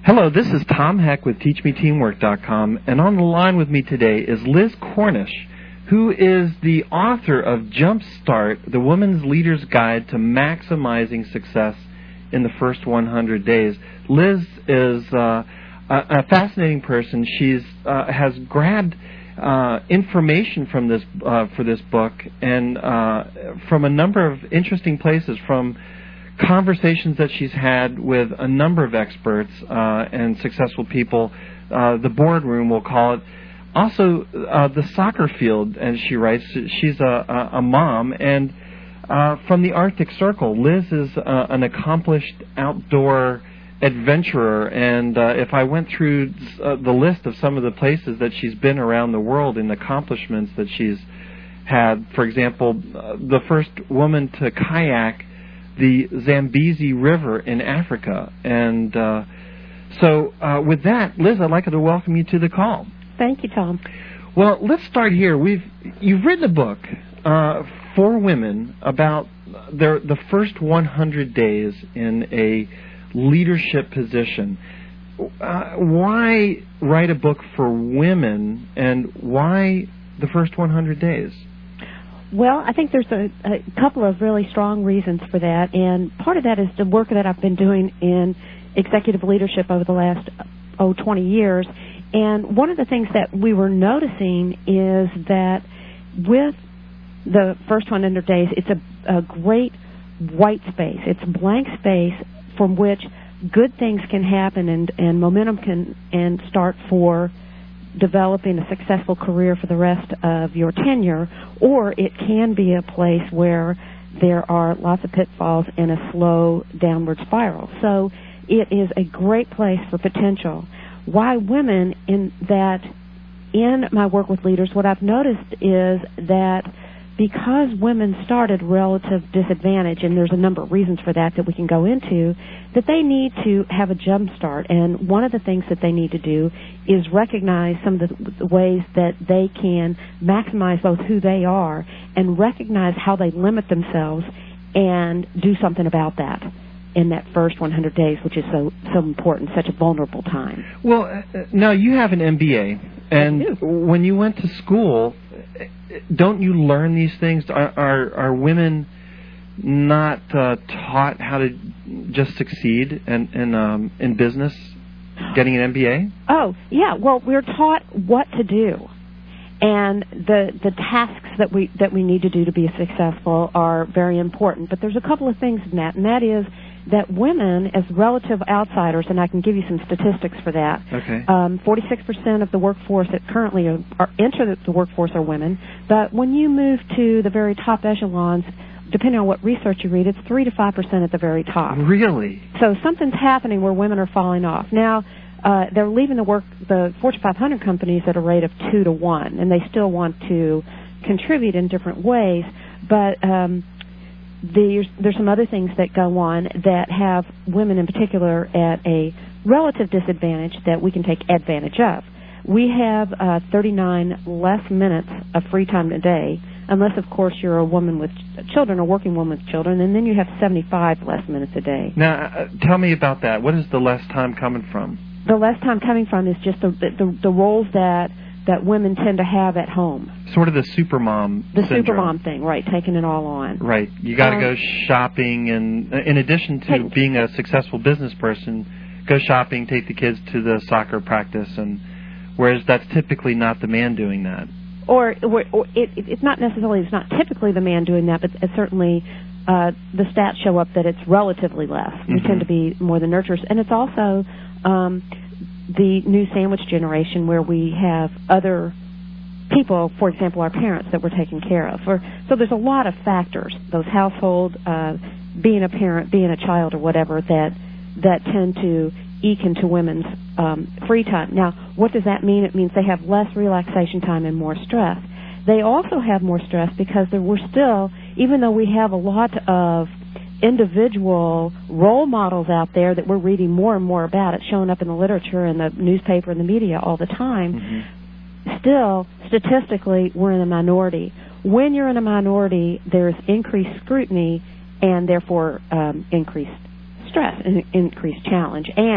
Hello, this is Tom Heck with TeachMeTeamwork.com, and on the line with me today is Liz Cornish, who is the author of Jumpstart, the Woman's Leader's Guide to Maximizing Success in the First 100 Days. Liz is a fascinating person. She's has grabbed information from this for this book, and from a number of interesting places, from conversations that she's had with a number of experts and successful people, the boardroom, we'll call it. Also, the soccer field, as she writes. She's a mom, and from the Arctic Circle. Liz is an accomplished outdoor adventurer, and if I went through the list of some of the places that she's been around the world and accomplishments that she's had, for example, the first woman to kayak the Zambezi River in Africa. And so with that, Liz, I'd like to welcome you to the call. Thank you, Tom. Well, let's start here. You've written a book for women about the first 100 days in a leadership position. Why write a book for women, and why the first 100 days? Well, I think there's a couple of really strong reasons for that, and part of that is the work that I've been doing in executive leadership over the last 20 years. And one of the things that we were noticing is that with the first 100 days, it's a great white space. It's blank space from which good things can happen and momentum can start for developing a successful career for the rest of your tenure, or it can be a place where there are lots of pitfalls and a slow downward spiral. So it is a great place for potential. Why women? In my work with leaders, what I've noticed is that because women started relative disadvantage, and there's a number of reasons for that we can go into, that they need to have a jump start. And one of the things that they need to do is recognize some of the ways that they can maximize both who they are and recognize how they limit themselves and do something about that in that first 100 days, which is so important, such a vulnerable time. Well, now you have an MBA, and when you went to school, don't you learn these things? Are women not taught how to just succeed in business, getting an MBA? Oh, yeah. Well, we're taught what to do, and the tasks that we need to do to be successful are very important. But there's a couple of things in that, and that is that women, as relative outsiders, and I can give you some statistics for that. Okay. 46% of the workforce that currently enter the workforce are women, but when you move to the very top echelons, depending on what research you read, it's 3 to 5% at the very top. Really? So something's happening where women are falling off. Now, they're leaving the Fortune 500 companies at a rate of 2 to 1, and they still want to contribute in different ways, but there's some other things that go on that have women in particular at a relative disadvantage that we can take advantage of. We have 39 less minutes of free time a day, unless, of course, you're a woman with children, a working woman with children, and then you have 75 less minutes a day. Now, tell me about that. What is the less time coming from? The less time coming from is just the roles that women tend to have at home. Sort of the supermom syndrome. Supermom thing, right, taking it all on. Right. You got to go shopping, and in addition to being a successful business person, go shopping, take the kids to the soccer practice, and whereas that's typically not the man doing that. Or it's not typically the man doing that, but certainly the stats show up that it's relatively less. Mm-hmm. We tend to be more the nurturers. And it's also the new sandwich generation, where we have other people, for example, our parents, that we're taking care of. So there's a lot of factors, those household, being a parent, being a child, or whatever, that tend to eke into women's free time. Now, what does that mean? It means they have less relaxation time and more stress. They also have more stress because we're still, even though we have a lot of individual role models out there that we're reading more and more about, it's showing up in the literature and the newspaper and the media all the time, mm-hmm. Still, statistically, we're in a minority. When you're in a minority, there's increased scrutiny and therefore increased stress and increased challenge. And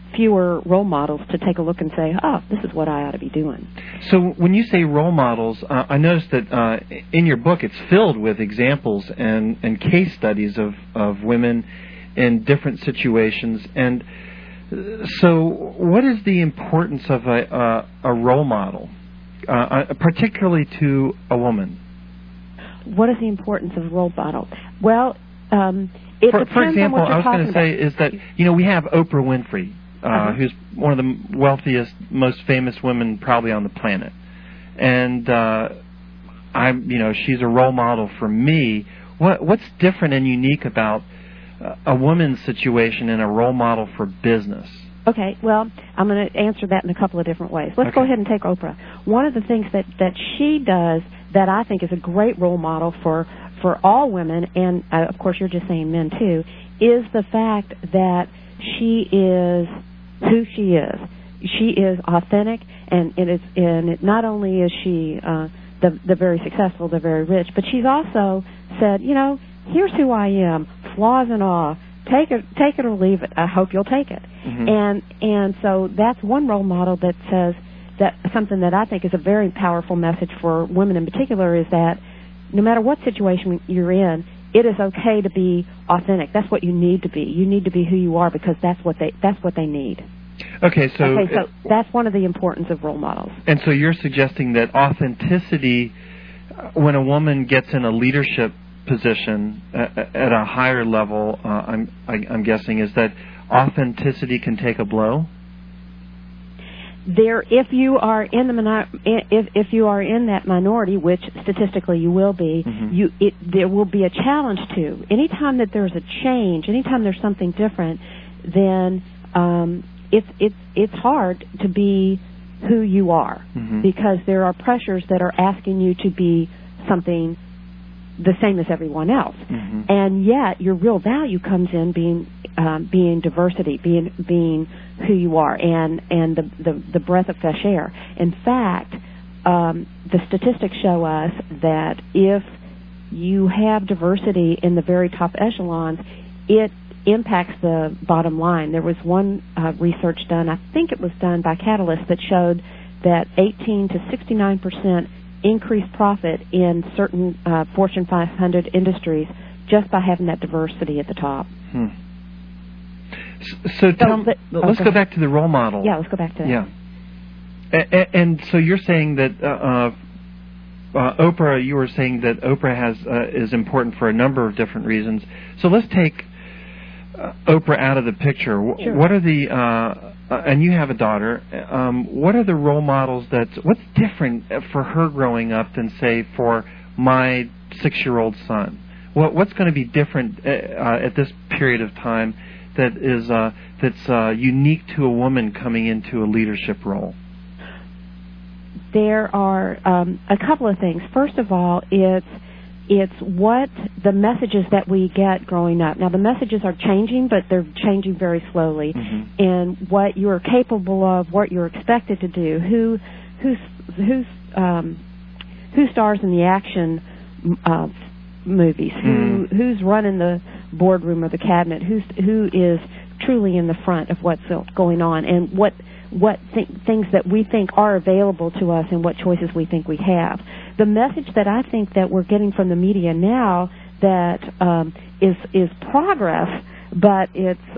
fewer role models to take a look and say, oh, this is what I ought to be doing. So when you say role models, I noticed that in your book it's filled with examples and case studies of women in different situations. And so what is the importance of a role model, particularly to a woman? What is the importance of a role model? Well, it depends for example, on what you're I was going to say about. is that, we have Oprah Winfrey, who's one of the wealthiest, most famous women probably on the planet. And she's a role model for me. What's different and unique about a woman's situation and a role model for business? Okay, well, I'm going to answer that in a couple of different ways. Let's go ahead and take Oprah. One of the things that she does that I think is a great role model for all women, and of course you're just saying men too, is the fact that she is who she is. She is authentic, and not only is she the very successful, the very rich, but she's also said, here's who I am, flaws and all. Take it or leave it. I hope you'll take it. Mm-hmm. And so that's one role model that says that something that I think is a very powerful message for women in particular is that no matter what situation you're in, it is okay to be authentic. That's what you need to be. You need to be who you are because that's what they need. Okay, so that's one of the importance of role models. And so you're suggesting that authenticity, when a woman gets in a leadership position at a higher level, I'm guessing, is that authenticity can take a blow? If you are in if you are in that minority, which statistically you will be, mm-hmm. There will be a challenge too. Anytime that there's a change, anytime there's something different, then it's hard to be who you are, mm-hmm. because there are pressures that are asking you to be something the same as everyone else, mm-hmm. and yet your real value comes in being diversity, being who you are, and the breath of fresh air. In fact, the statistics show us that if you have diversity in the very top echelons, it impacts the bottom line. There was one research done, I think it was done by Catalyst, that showed that 18 to 69% increased profit in certain Fortune 500 industries just by having that diversity at the top. So let's go back to the role model. Yeah, let's go back to that. Yeah. And so you're saying that Oprah, you were saying that Oprah is important for a number of different reasons. So let's take Oprah out of the picture. Sure. What are the and you have a daughter. What are the role models what's different for her growing up than, say, for my 6-year-old son? What's going to be different at this period of time that is that's unique to a woman coming into a leadership role? There are a couple of things. First of all, it's what the messages that we get growing up. Now, the messages are changing, but they're changing very slowly. Mm-hmm. And what you're capable of, what you're expected to do, who stars in the action movies, who's running the boardroom or the cabinet, who is truly in the front of what's going on, and what things that we think are available to us and what choices we think we have. The message that I think that we're getting from the media now that is progress, but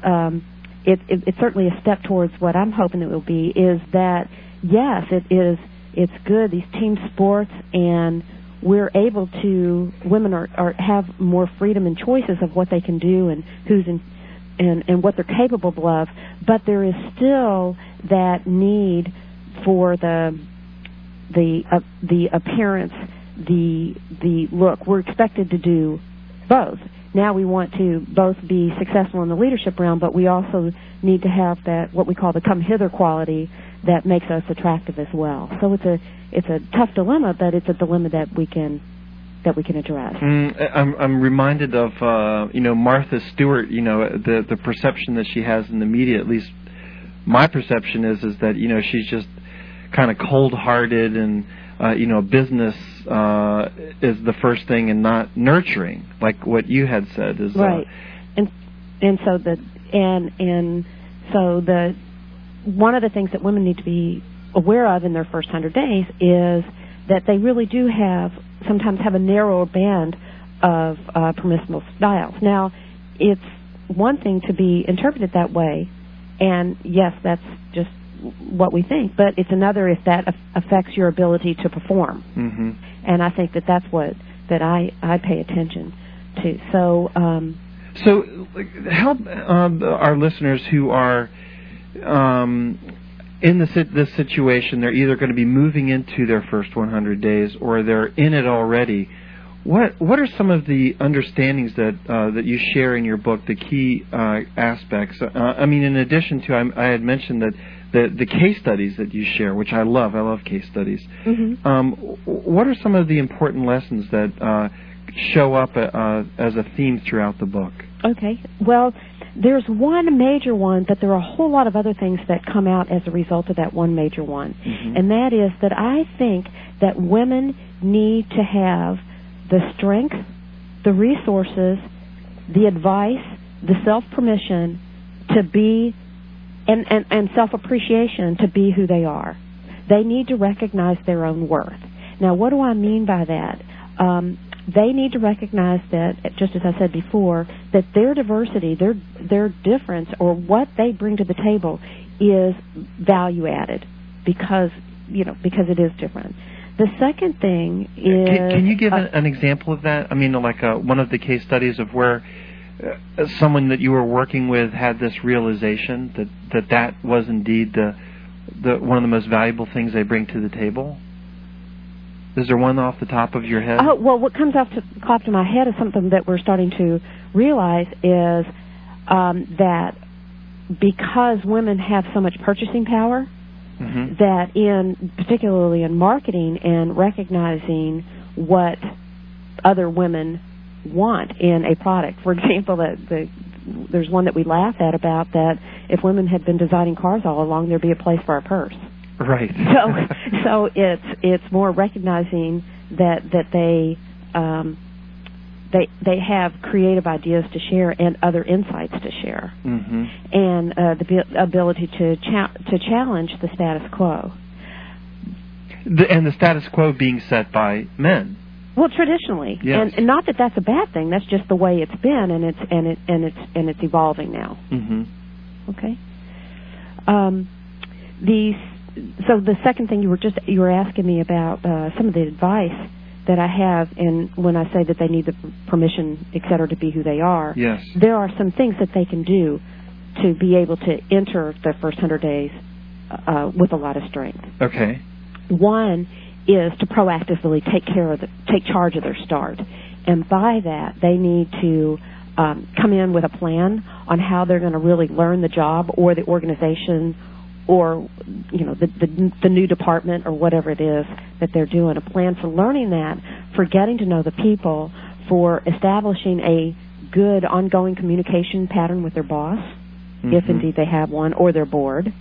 it's certainly a step towards what I'm hoping it will be, is that yes, it's good, these team sports, and we're able to, women have more freedom and choices of what they can do and who's in and what they're capable of, but there is still that need for the appearance, the look. We're expected to do both. Now we want to both be successful in the leadership realm, but we also need to have that, what we call the come hither quality, that makes us attractive as well. So it's a tough dilemma, but it's a dilemma that we can address. I'm reminded of Martha Stewart. The perception that she has in the media, at least my perception is that she's just kind of cold-hearted, and business is the first thing and not nurturing, like what you had said. Is right, and so one of the things that women need to be aware of in their first 100 days is that they really do sometimes have a narrower band of permissible styles. Now, it's one thing to be interpreted that way, and yes, that's just what we think, but it's another if that affects your ability to perform. Mm-hmm. And I think that I pay attention to. So help our listeners who are in this situation. They're either going to be moving into their first 100 days or they're in it already. What are some of the understandings that you share in your book, the key aspects? In addition to, I had mentioned that the case studies that you share, which I love. I love case studies. Mm-hmm. What are some of the important lessons that show up as a theme throughout the book? Okay. Well, there's one major one, but there are a whole lot of other things that come out as a result of that one major one. Mm-hmm. And that is that I think that women need to have the strength, the resources, the advice, the self-permission to be, and self-appreciation to be who they are. They need to recognize their own worth. Now, what do I mean by that? They need to recognize that, just as I said before, that their diversity, their difference, or what they bring to the table is value added because it is different. The second thing is... Can you give an example of that? Like one of the case studies of where someone that you were working with had this realization that was indeed the one of the most valuable things they bring to the table? Is there one off the top of your head? Oh, well, what comes off to my head is something that we're starting to realize is that because women have so much purchasing power, mm-hmm. that particularly in marketing and recognizing what other women want in a product. For example, there's one that we laugh at about that if women had been designing cars all along, there'd be a place for our purse. Right. So it's more recognizing that they have creative ideas to share and other insights to share, mm-hmm. and the ability to challenge the status quo. And the status quo being set by men. Well, traditionally, yes. and not that that's a bad thing. That's just the way it's been, and it's evolving now. Mm-hmm. Okay. So the second thing you were asking me about some of the advice that I have, and when I say that they need the permission, et cetera, to be who they are, yes. there are some things that they can do to be able to enter the first 100 days with a lot of strength. Okay. One is to proactively take charge of their start, and by that they need to come in with a plan on how they're going to really learn the job or the organization or the new department or whatever it is that they're doing. A plan for learning that, for getting to know the people, for establishing a good ongoing communication pattern with their boss, mm-hmm. if indeed they have one, or their board,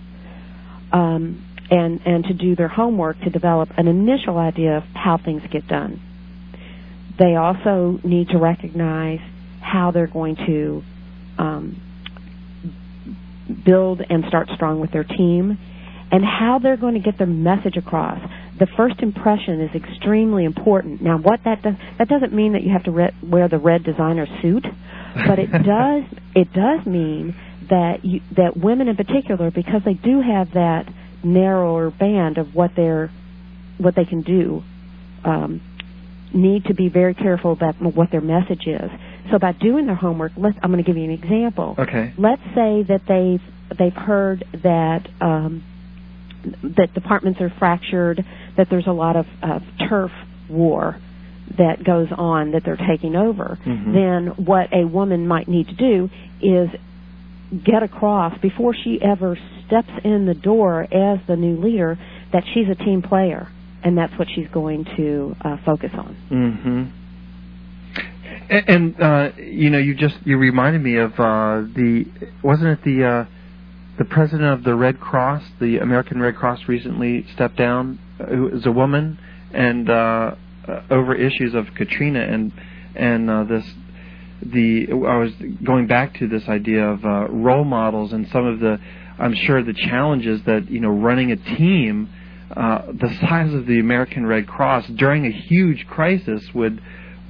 and to do their homework to develop an initial idea of how things get done. They also need to recognize how they're going to build and start strong with their team, and how they're going to get their message across. The first impression is extremely important. Now, what that doesn't mean that you have to wear the red designer suit, but it does mean that women in particular, because they do have that narrower band of what they can do, need to be very careful about what their message is. So by doing their homework, I'm going to give you an example. Okay. Let's say that they've heard that that departments are fractured, that there's a lot of turf war that goes on that they're taking over. Mm-hmm. Then what a woman might need to do is get across before she ever steps in the door as the new leader that she's a team player, and that's what she's going to focus on. Mm-hmm. And you reminded me of wasn't it the president of the Red Cross, the American Red Cross, recently stepped down, who is a woman, and over issues of Katrina and I was going back to this idea of role models and some of the I'm sure the challenges that running a team the size of the American Red Cross during a huge crisis would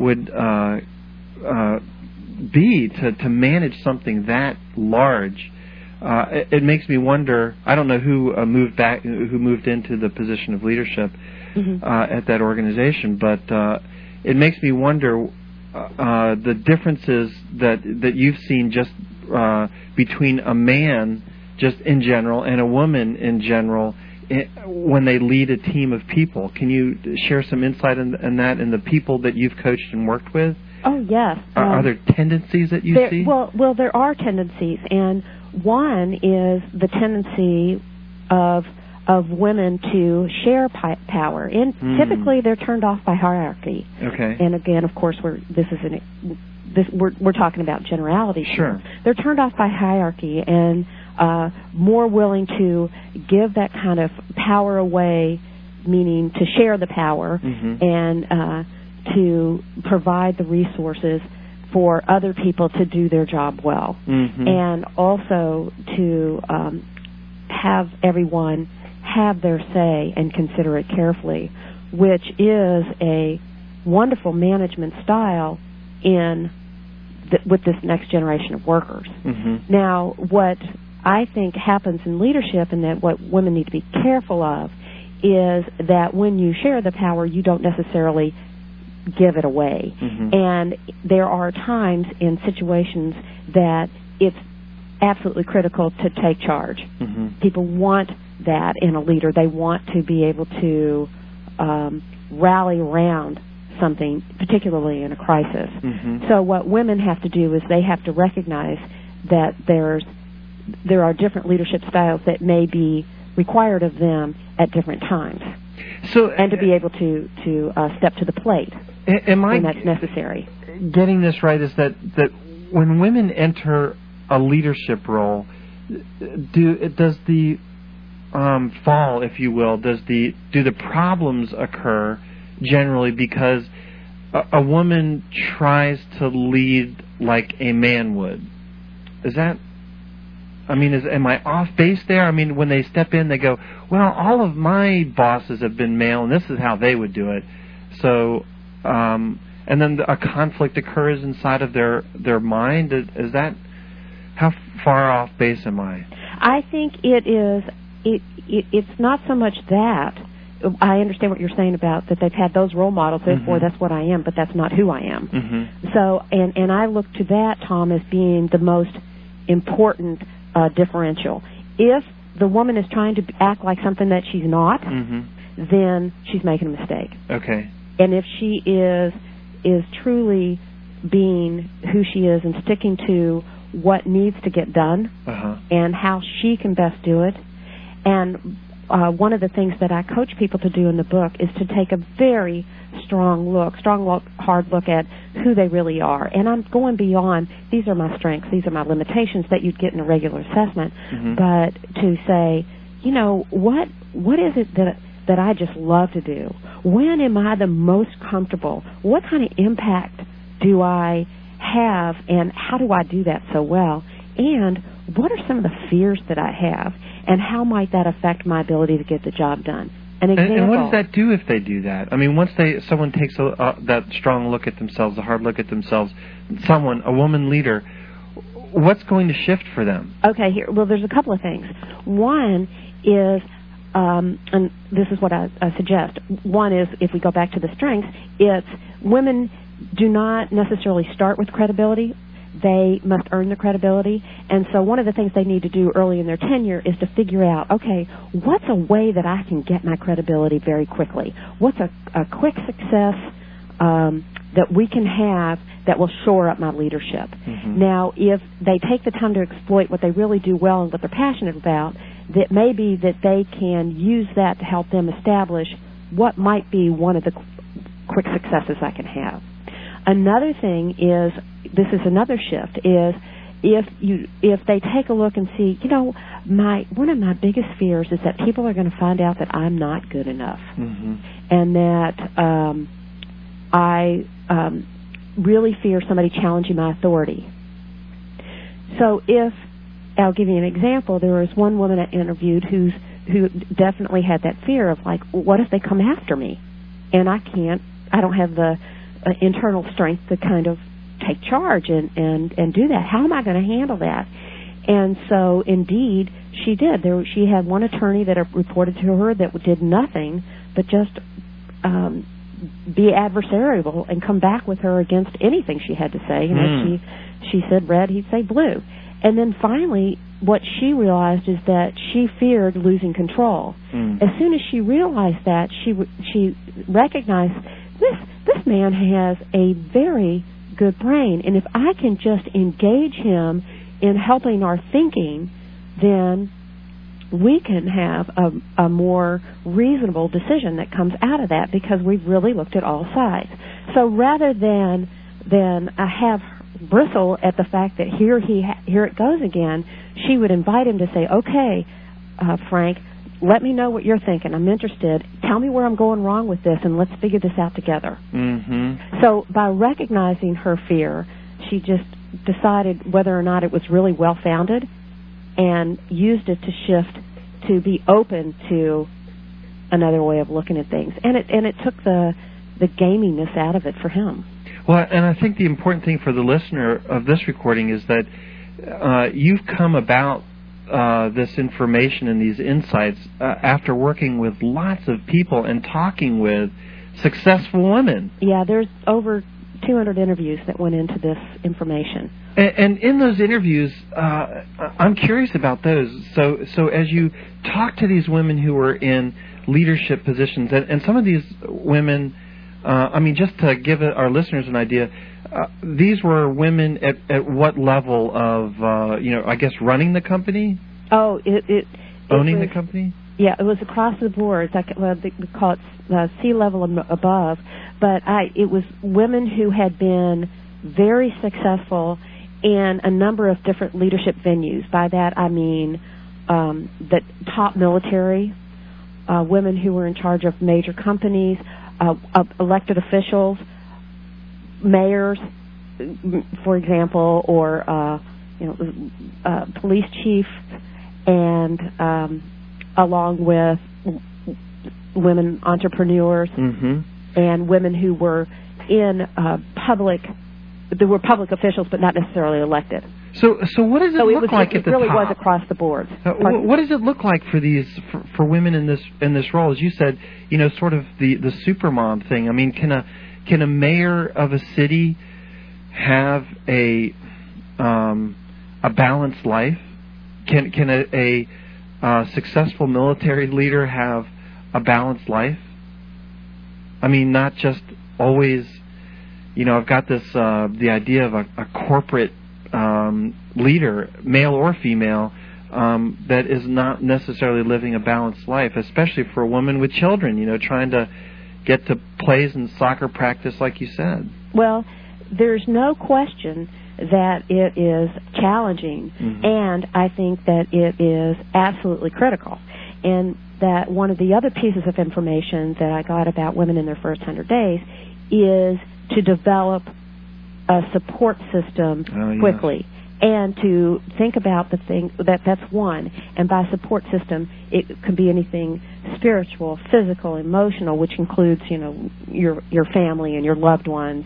be to manage something that large. It makes me wonder. I don't know who moved into the position of leadership at that organization, but it makes me wonder the differences that you've seen just between a man just in general and a woman in general when they lead a team of people. Can you share some insight in that and the people that you've coached and worked with? Oh, yes. Are there tendencies that you see? Well, there are tendencies, and one is the tendency of women to share power. And typically, they're turned off by hierarchy. Okay. And again, of course, we're talking about generalities. Sure. They're turned off by hierarchy and more willing to give that kind of power away, meaning to share the power and to provide the resources for other people to do their job well, and also to have everyone have their say and consider it carefully, which is a wonderful management style with this next generation of workers. Now, what I think happens in leadership, and that what women need to be careful of, is that when you share the power, you don't necessarily give it away. And there are times in situations that it's absolutely critical to take charge. People want that in a leader. They want to be able to rally around something, particularly in a crisis. So what women have to do is they have to recognize that there are different leadership styles that may be required of them at different times. And to be able to step to the plate when that's necessary. Getting this right is that when women enter a leadership role, does the fall, if you will, do the problems occur generally because a woman tries to lead like a man would? Is that? Am I off base there? I mean, when they step in, they go, well, all of my bosses have been male, and this is how they would do it. So, and then a conflict occurs inside of their mind. Is that, how far off base am I? I think it is. It's not so much that. I understand what you're saying about that they've had those role models, therefore that's what I am, but that's not who I am. So, and I look to that, Tom, as being the most important differential. If the woman is trying to act like something that she's not, then she's making a mistake. Okay. And if she is truly being who she is and sticking to what needs to get done and how she can best do it, and one of the things that I coach people to do in the book is to take a very hard look at who they really are. And I'm going beyond, these are my strengths, these are my limitations that you'd get in a regular assessment, but to say, what is it that I just love to do? When am I the most comfortable? What kind of impact do I have, and how do I do that so well? And what are some of the fears that I have, and how might that affect my ability to get the job done? And what does that do if they do that? I mean, once someone takes that strong look at themselves, a hard look at themselves, a woman leader, what's going to shift for them? Okay, there's a couple of things. One is, and this is what I suggest. One is, if we go back to the strengths, it's women do not necessarily start with credibility. They must earn the credibility. And so one of the things they need to do early in their tenure is to figure out, okay, what's a way that I can get my credibility very quickly? What's a quick success that we can have that will shore up my leadership? Now, if they take the time to exploit what they really do well and what they're passionate about, that maybe that they can use that to help them establish what might be one of the quick successes I can have. Another thing is, this is another shift, is if they take a look and see, one of my biggest fears is that people are going to find out that I'm not good enough, and that I really fear somebody challenging my authority. So if I'll give you an example. There was one woman I interviewed who definitely had that fear of, like, what if they come after me? And I don't have the internal strength to kind of take charge and do that. How am I going to handle that? And so, indeed, she did. She had one attorney that reported to her that did nothing but just be adversarial and come back with her against anything she had to say. You know, she said red, he'd say blue. And then finally, what she realized is that she feared losing control. As soon as she realized that, she recognized this man has a very good brain, and if I can just engage him in helping our thinking, then we can have a more reasonable decision that comes out of that, because we've really looked at all sides. So rather than have bristle at the fact that here it goes again, she would invite him to say, okay, Frank, let me know what you're thinking. I'm interested. Tell me where I'm going wrong with this, and let's figure this out together. So by recognizing her fear, she just decided whether or not it was really well-founded and used it to shift to be open to another way of looking at things. And it took the gaminess out of it for him. Well, and I think the important thing for the listener of this recording is that you've come about this information and these insights after working with lots of people and talking with successful women. Yeah, there's over 200 interviews that went into this information. And in those interviews, I'm curious about those. So as you talk to these women who are in leadership positions, and some of these women, I mean, just to give our listeners an idea, these were women at what level of, I guess, running the company? Oh, owning the company? Yeah, it was across the board. We call it C-level and above. But it was women who had been very successful in a number of different leadership venues. By that I mean the top military, women who were in charge of major companies, elected officials, mayors, for example, or police chief, and along with women entrepreneurs and women who were in they were public officials but not necessarily elected. So what does it look like at the top? It really was across the board. What does it look like for these for women in this role? As you said, sort of the supermom thing. I mean, can a mayor of a city have a balanced life? Can a successful military leader have a balanced life? I mean, not just always. I've got this the idea of a corporate leader, male or female, that is not necessarily living a balanced life, especially for a woman with children, trying to get to plays and soccer practice like you said. Well, there's no question that it is challenging, and I think that it is absolutely critical. And that one of the other pieces of information that I got about women in their first 100 days is to develop a support system quickly. And to think about the thing that's one. And by support system, it could be anything spiritual, physical, emotional, which includes, your family and your loved ones,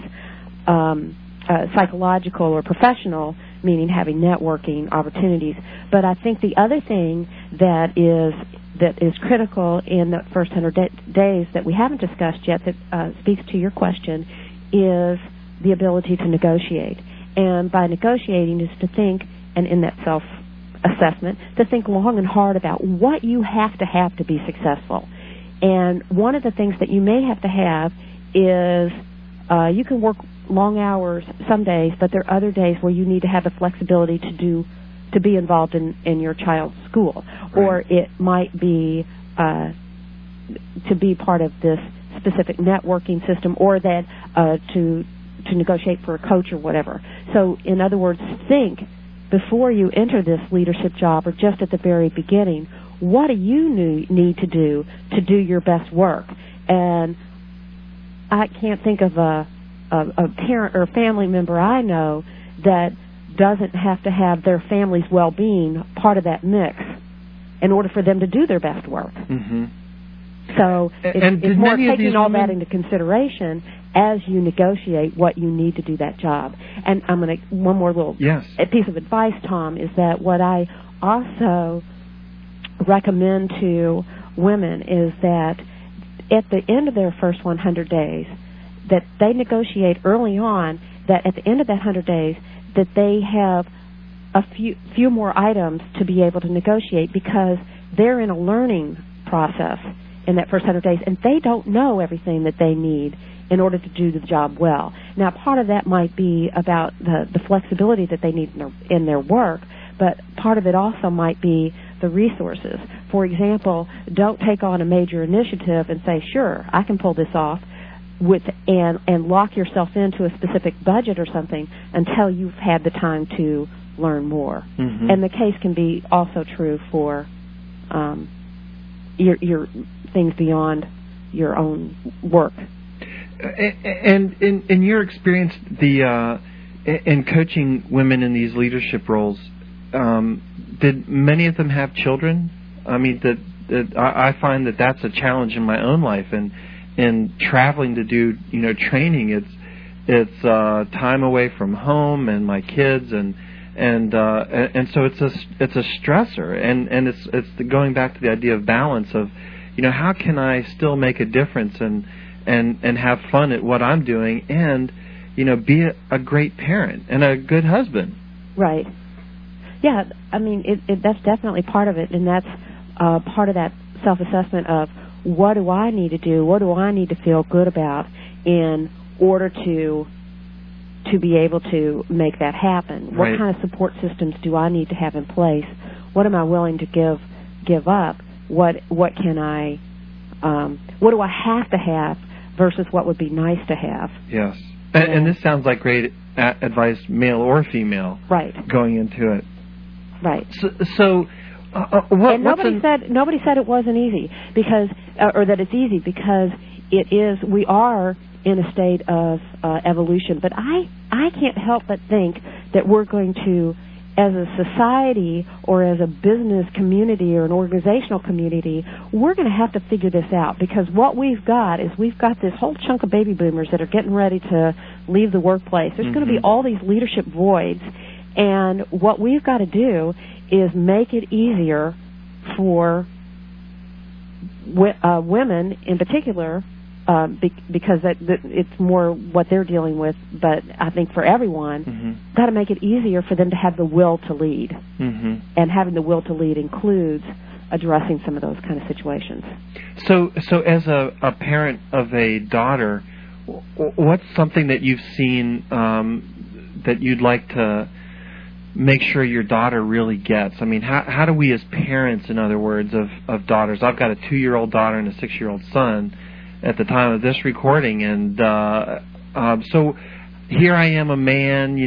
psychological or professional, meaning having networking opportunities. But I think the other thing that is critical in the first 100 days that we haven't discussed yet that speaks to your question is the ability to negotiate. And by negotiating is to think, and in that self-assessment, to think long and hard about what you have to be successful. And one of the things that you may have to have is you can work long hours some days, but there are other days where you need to have the flexibility to be involved in your child's school. Right. Or it might be to be part of this specific networking system, or that to negotiate for a coach or whatever. So, in other words, think before you enter this leadership job, or just at the very beginning, what do you need to do your best work? And I can't think of a parent or family member I know that doesn't have to have their family's well-being part of that mix in order for them to do their best work. Mm-hmm. So it's more taking all that women... into consideration as you negotiate what you need to do that job. And I'm going to, one more little piece of advice, Tom, is that what I also recommend to women is that at the end of their first 100 days, that they negotiate early on, that at the end of that 100 days, that they have a few more items to be able to negotiate, because they're in a learning process in that first 100 days, and they don't know everything that they need in order to do the job well. Now, part of that might be about the flexibility that they need in their work, but part of it also might be the resources. For example, don't take on a major initiative and say, sure, I can pull this off, and lock yourself into a specific budget or something until you've had the time to learn more. Mm-hmm. And the case can be also true for your things beyond your own work. And in your experience, in coaching women in these leadership roles, did many of them have children? I mean, I find that that's a challenge in my own life, and in traveling to do training, it's time away from home and my kids, and so it's a stressor, and it's going back to the idea of balance of how can I still make a difference and have fun at what I'm doing, and be a great parent and a good husband. Right. Yeah, I mean that's definitely part of it, and that's part of that self-assessment of what do I need to do, what do I need to feel good about in order to be able to make that happen. Right. What kind of support systems do I need to have in place? What am I willing to give up? What can I what do I have to have versus what would be nice to have? Yes. And this sounds like great advice, male or female. Right. Going into it. Right. So and nobody said it wasn't easy, because or that it's easy, because it is. We are in a state of evolution, but I can't help but think that we're going to, as a society or as a business community or an organizational community, we're going to have to figure this out, because what we've got is we've got this whole chunk of baby boomers that are getting ready to leave the workplace. There's going to be all these leadership voids, and what we've got to do is make it easier for women in particular, because it's more what they're dealing with, but I think for everyone, got to make it easier for them to have the will to lead. And having the will to lead includes addressing some of those kind of situations. So as a parent of a daughter, what's something that you've seen that you'd like to make sure your daughter really gets? I mean, how do we as parents, in other words, of daughters, I've got a 2-year-old daughter and a 6-year-old son at the time of this recording, and so here I am, a man,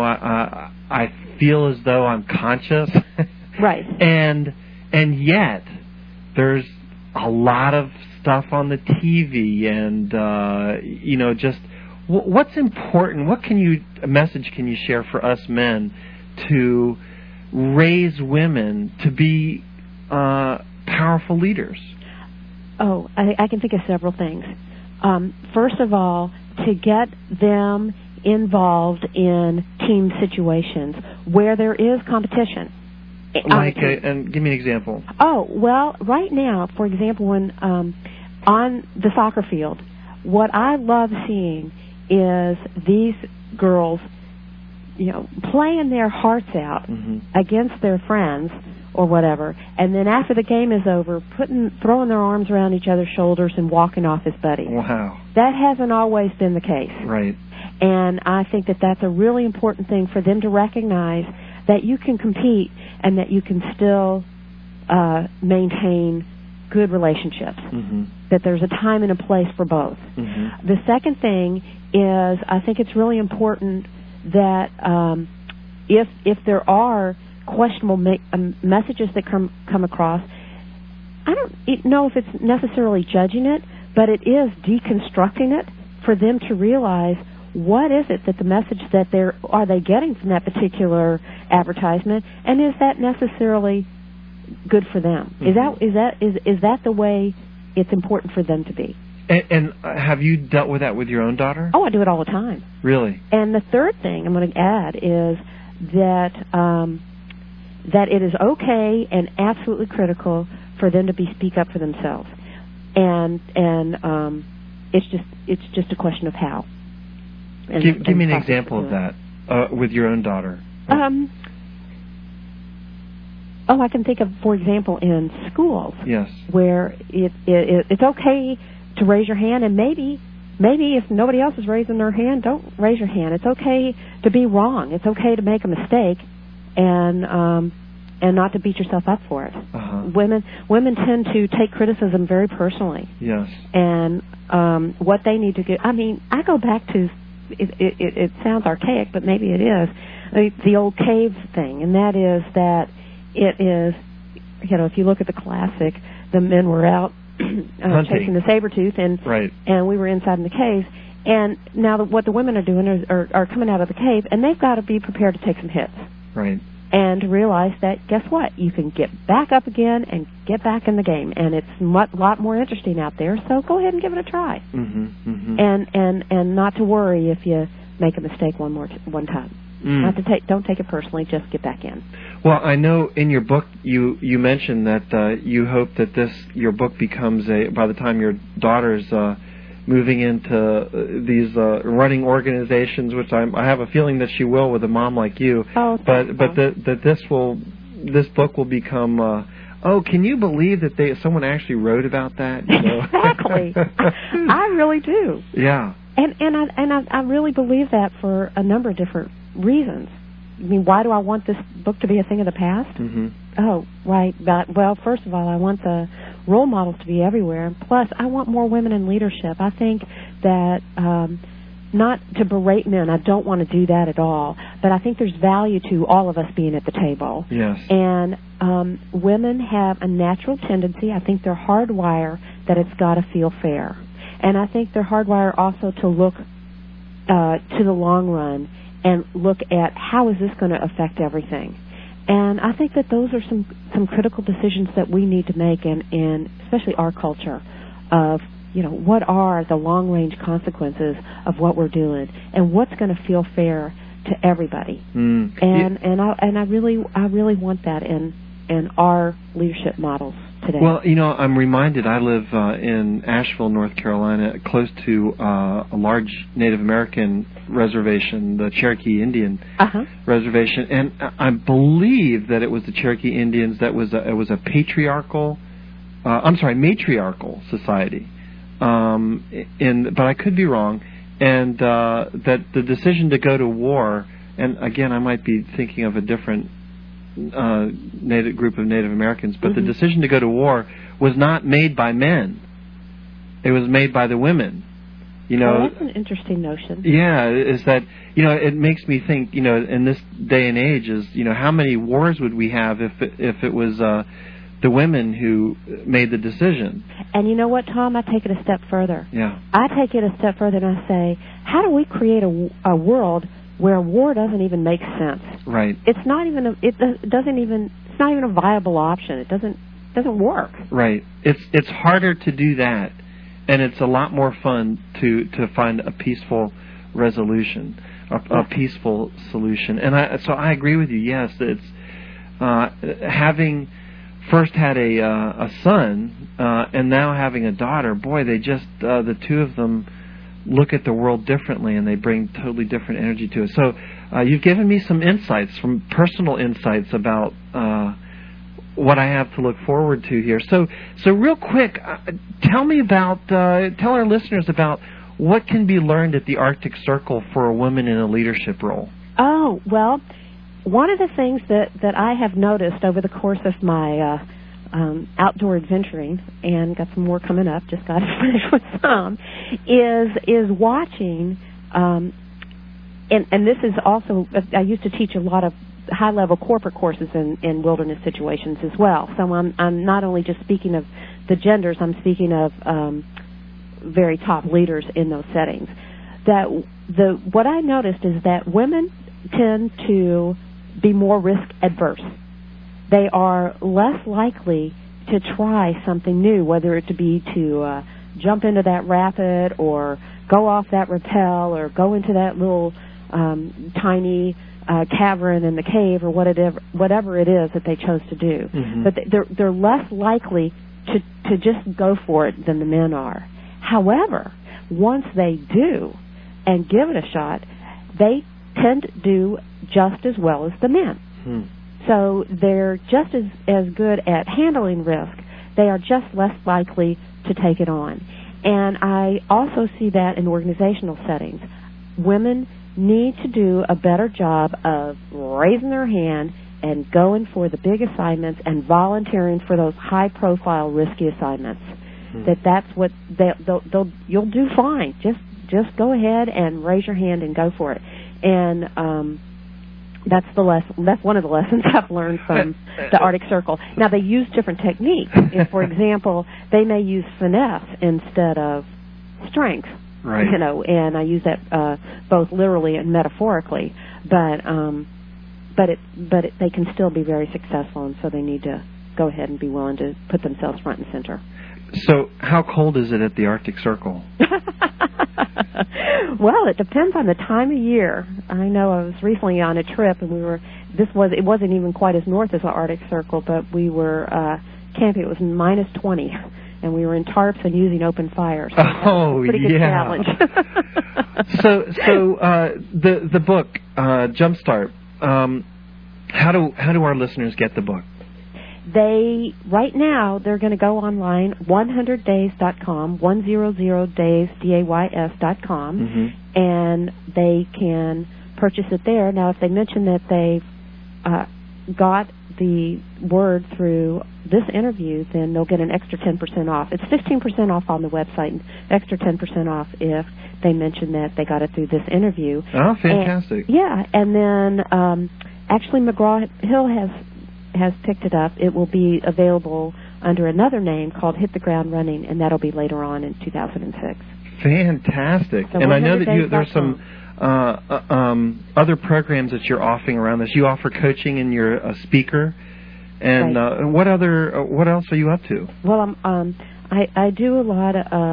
I feel as though I'm conscious. Right. And yet there's a lot of stuff on the TV, and just what's important, what message can you share for us men to raise women to be powerful leaders? Oh, I can think of several things. First of all, to get them involved in team situations where there is competition. And give me an example. Oh, well, right now, for example, when on the soccer field, what I love seeing is these girls, playing their hearts out against their friends or whatever, and then after the game is over, throwing their arms around each other's shoulders and walking off as buddies. Wow. That hasn't always been the case. Right. And I think that that's a really important thing for them to recognize, that you can compete and that you can still maintain good relationships, that there's a time and a place for both. The second thing is, I think it's really important that if there are questionable messages that come across, I don't know if it's necessarily judging it, but it is deconstructing it for them to realize what is it that the message that are they getting from that particular advertisement, and is that necessarily good for them? Mm-hmm. Is that the way it's important for them to be? And have you dealt with that with your own daughter? Oh, I do it all the time. Really? And the third thing I'm going to add is that that it is okay and absolutely critical for them to speak up for themselves, and it's just a question of how. Give me an example of that with your own daughter. I can think of, for example, in schools. Yes. Where it's okay to raise your hand, and maybe if nobody else is raising their hand, don't raise your hand. It's okay to be wrong. It's okay to make a mistake, and not to beat yourself up for it. Uh-huh. Women tend to take criticism very personally. Yes. And what they need to do. I mean, I go back to it sounds archaic, but maybe it is the old cave thing, and that is that it is, if you look at the classic, the men were out chasing the saber-tooth, and we were inside in the cave. And now what the women are doing are coming out of the cave, and they've got to be prepared to take some hits. Right. And to realize that, guess what? You can get back up again and get back in the game, and it's a lot more interesting out there. So go ahead and give it a try, and not to worry if you make a mistake one time. Not to don't take it personally. Just get back in. Well, I know in your book you mentioned that you hope that your book becomes by the time your daughter's moving into these running organizations, which I have a feeling that she will with a mom like you. Oh, but that this book will become. Can you believe that someone actually wrote about that? You know? Exactly. I really do. Yeah. And I really believe that for a number of different reasons. I mean, why do I want this book to be a thing of the past? Mm-hmm. Oh, right. Well, first of all, I want the role models to be everywhere. Plus, I want more women in leadership. I think that, not to berate men, I don't want to do that at all, but I think there's value to all of us being at the table. Yes. And women have a natural tendency, I think they're hardwired, that it's got to feel fair. And I think they're hardwired also to look to the long run and look at how is this going to affect everything. And I think that those are some critical decisions that we need to make in especially our culture of, what are the long-range consequences of what we're doing and what's going to feel fair to everybody. And I really want that in our leadership models today. Well, I'm reminded I live in Asheville, North Carolina, close to a large Native American reservation, the Cherokee Indian reservation, and I believe that it was the Cherokee Indians that was a matriarchal society, but I could be wrong, and that the decision to go to war, and again I might be thinking of a different group of Native Americans, but the decision to go to war was not made by men. It was made by the women. That's an interesting notion. Yeah, is that, it makes me think, in this day and age is, how many wars would we have if it was the women who made the decision? And you know what, Tom? I take it a step further. Yeah. I take it a step further and I say, how do we create a world where war doesn't even make sense? Right. It's not even a viable option. It doesn't work. Right. It's harder to do that, and it's a lot more fun to find a peaceful resolution, a peaceful solution. And I agree with you. Yes, it's having first had a son and now having a daughter. Boy, they just the two of them look at the world differently, and they bring totally different energy to it. So you've given me some insights, some personal insights about what I have to look forward to here. So real quick, tell our listeners about what can be learned at the Arctic Circle for a woman in a leadership role. Oh, well, one of the things that I have noticed over the course of my outdoor adventuring, and got some more coming up, just got to finish with some, is watching, and this is also, I used to teach a lot of high-level corporate courses in wilderness situations as well. So I'm not only just speaking of the genders, I'm speaking of very top leaders in those settings. what I noticed is that women tend to be more risk adverse. They are less likely to try something new, whether it to be to jump into that rapid or go off that rappel or go into that little tiny cavern in the cave or whatever it is that they chose to do. Mm-hmm. But they're less likely to just go for it than the men are. However, once they do and give it a shot, they tend to do just as well as the men. Hmm. So they're just as good at handling risk. They are just less likely to take it on. And I also see that in organizational settings. Women need to do a better job of raising their hand and going for the big assignments and volunteering for those high-profile, risky assignments. That's what you'll do fine. Just go ahead and raise your hand and go for it. And that's one of the lessons I've learned from the Arctic Circle. Now, they use different techniques. For example, they may use finesse instead of strength. Right. And I use that both literally and metaphorically. But they can still be very successful, and so they need to go ahead and be willing to put themselves front and center. So, how cold is it at the Arctic Circle? Well, it depends on the time of year. I know I was recently on a trip, and it wasn't even quite as north as the Arctic Circle, but we were camping. It was minus 20, and we were in tarps and using open fires. So that was a pretty good challenge. So the book Jumpstart. How do our listeners get the book? Right now, they're going to go online, 100days.com, 100days, DAYS.com, mm-hmm. and they can purchase it there. Now, if they mention that they've got the word through this interview, then they'll get an extra 10% off. It's 15% off on the website, and extra 10% off if they mention that they got it through this interview. Oh, fantastic. And then actually McGraw-Hill has picked it up. It will be available under another name called Hit the Ground Running, and that'll be later on in 2006. Fantastic. So and I know that there's some other programs that you're offering around this. You offer coaching and you're a speaker. And right. What else are you up to? Well, I do a lot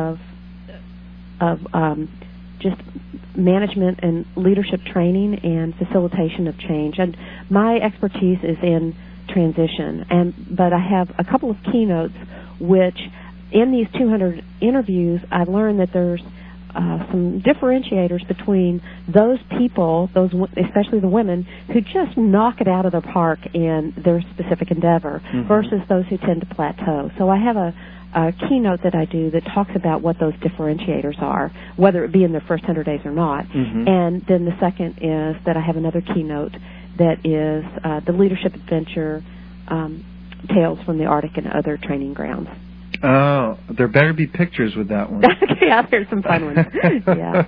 of just management and leadership training and facilitation of change. And my expertise is in transition, but I have a couple of keynotes which in these 200 interviews I've learned that there's some differentiators between those people, especially the women, who just knock it out of the park in their specific endeavor, mm-hmm. versus those who tend to plateau. So I have a keynote that I do that talks about what those differentiators are, whether it be in their first 100 days or not. Mm-hmm. And then the second is that I have another keynote that is the Leadership Adventure Tales from the Arctic and Other Training Grounds. Oh, there better be pictures with that one. Yeah, there's some fun ones. Yeah.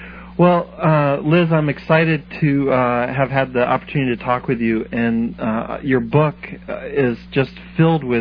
Well, Liz, I'm excited to have had the opportunity to talk with you, and your book is just filled with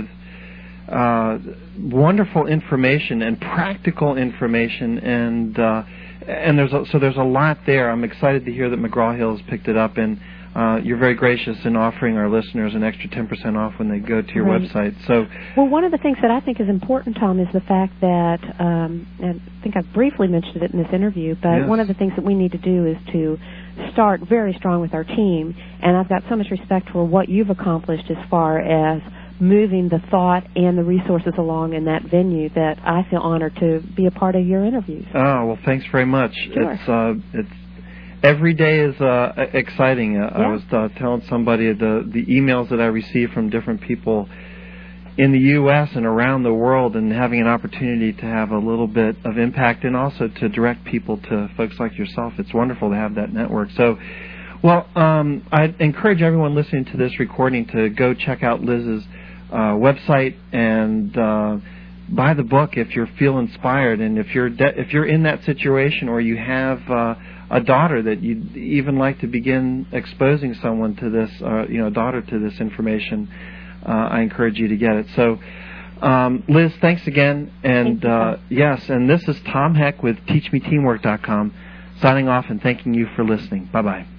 wonderful information and practical information, and there's a lot there. I'm excited to hear that McGraw-Hill has picked it up, and you're very gracious in offering our listeners an extra 10% off when they go to your website. So, well, one of the things that I think is important, Tom, is the fact that, and I think I briefly mentioned it in this interview, but yes. One of the things that we need to do is to start very strong with our team, and I've got so much respect for what you've accomplished as far as moving the thought and the resources along in that venue, that I feel honored to be a part of your interviews. Oh, well, thanks very much. Sure. It's every day is exciting. Yeah. I was telling somebody the emails that I receive from different people in the U.S. and around the world, and having an opportunity to have a little bit of impact and also to direct people to folks like yourself. It's wonderful to have that network. So, well, I'd encourage everyone listening to this recording to go check out Liz's website and buy the book if you feel inspired, and if you're in that situation, or you have a daughter that you'd even like to begin exposing someone to this, a daughter to this information, I encourage you to get it. So, Liz, thanks again, and yes, and this is Tom Heck with TeachMeTeamwork.com signing off and thanking you for listening. Bye-bye.